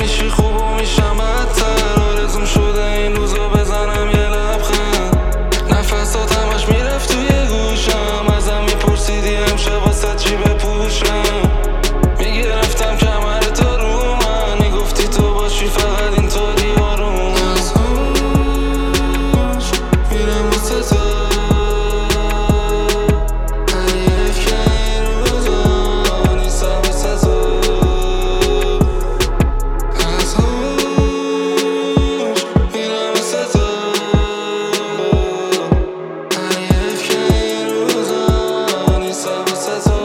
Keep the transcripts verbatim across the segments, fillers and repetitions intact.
میشی خوب و میشم بدتر. آرزوم شده این روزا بزنم یه لبخند. نفسات همش میرفت توی گوشم، ازم میپرسیدی امشب واسه چی بپوشم. میگرفتم کمر تا رو من، میگفتی تو باشی فقط اینطوری آروم. از هوش میرم واسه تو، حریف که این روزا نیستم واسه تو. از هوش میرم واسه تو، حریف که این روزا نیستم واسه تو.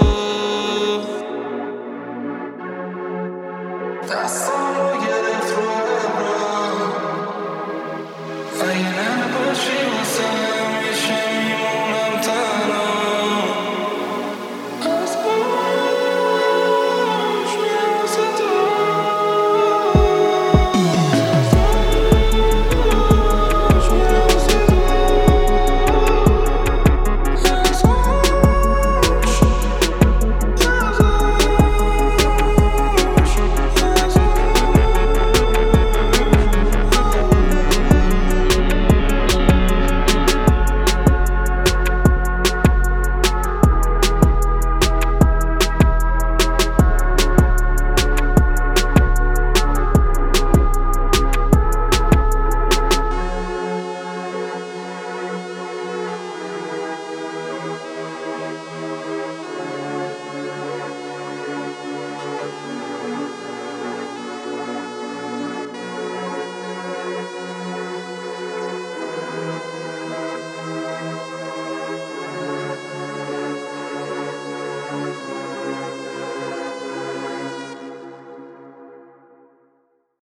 دستم رو گرفت رو ابرام، اگه نباشی